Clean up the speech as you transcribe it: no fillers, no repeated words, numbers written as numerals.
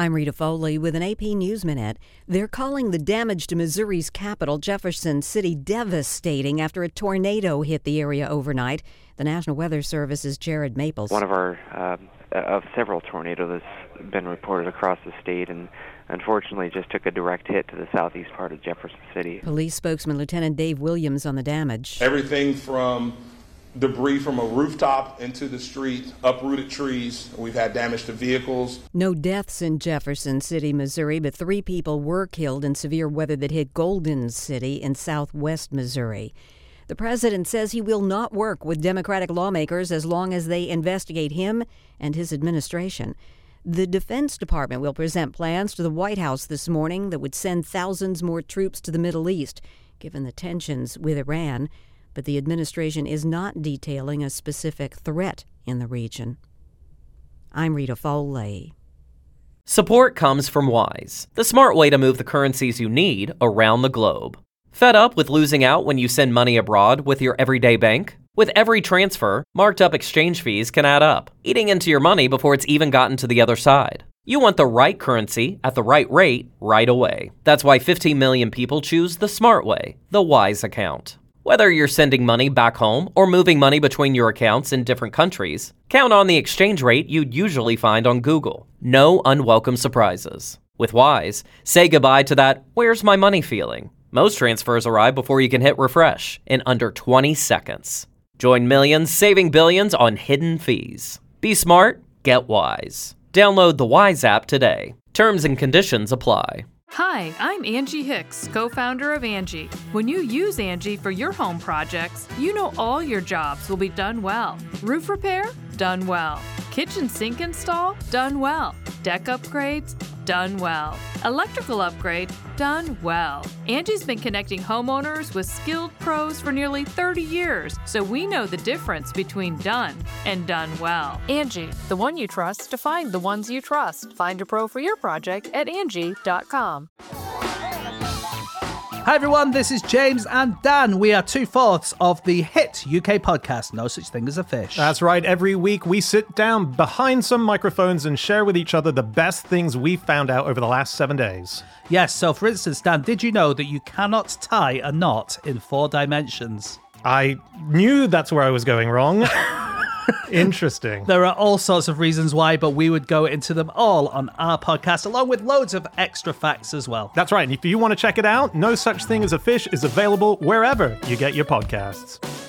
I'm Rita Foley with an AP News Minute. They're calling the damage to Missouri's capital, Jefferson City, devastating after a tornado hit the area overnight. The National Weather Service's Jared Maples. One of our of several tornadoes that's been reported across the state, and unfortunately just took a direct hit to the southeast part of Jefferson City. Police spokesman Lieutenant Dave Williams on the damage. Everything from debris from a rooftop into the street, uprooted trees. We've had damage to vehicles. No deaths in Jefferson City, Missouri, but 3 people were killed in severe weather that hit Golden City in southwest Missouri. The president says he will not work with Democratic lawmakers as long as they investigate him and his administration. The Defense Department will present plans to the White House this morning that would send thousands more troops to the Middle East, given the tensions with Iran. But the administration is not detailing a specific threat in the region. I'm Rita Foley. Support comes from Wise, the smart way to move the currencies you need around the globe. Fed up with losing out when you send money abroad with your everyday bank? With every transfer, marked up exchange fees can add up, eating into your money before it's even gotten to the other side. You want the right currency at the right rate right away. That's why 15 million people choose the smart way, the Wise account. Whether you're sending money back home or moving money between your accounts in different countries, count on the exchange rate you'd usually find on Google. No unwelcome surprises. With Wise, say goodbye to that "where's my money" feeling. Most transfers arrive before you can hit refresh in under 20 seconds. Join millions saving billions on hidden fees. Be smart, get Wise. Download the Wise app today. Terms and conditions apply. Hi, I'm Angie Hicks, co-founder of Angie. When you use Angie for your home projects, you know all your jobs will be done well. Roof repair? Done well. Kitchen sink install? Done well. Deck upgrades? Done well. Electrical upgrade? Done well. Angie's been connecting homeowners with skilled pros for nearly 30 years, so we know the difference between done and done well. Angie, the one you trust to find the ones you trust. Find a pro for your project at Angie.com. Hi everyone, this is James and Dan. We are 2/4 of the hit UK podcast, No Such Thing as a Fish. That's right. Every week we sit down behind some microphones and share with each other the best things we found out over the last 7 days. Yes, so for instance, Dan, did you know that you cannot tie a knot in 4 dimensions? I knew that's where I was going wrong. Interesting. There are all sorts of reasons why, but we would go into them all on our podcast, along with loads of extra facts as well. That's right. And if you want to check it out, No Such Thing as a Fish is available wherever you get your podcasts.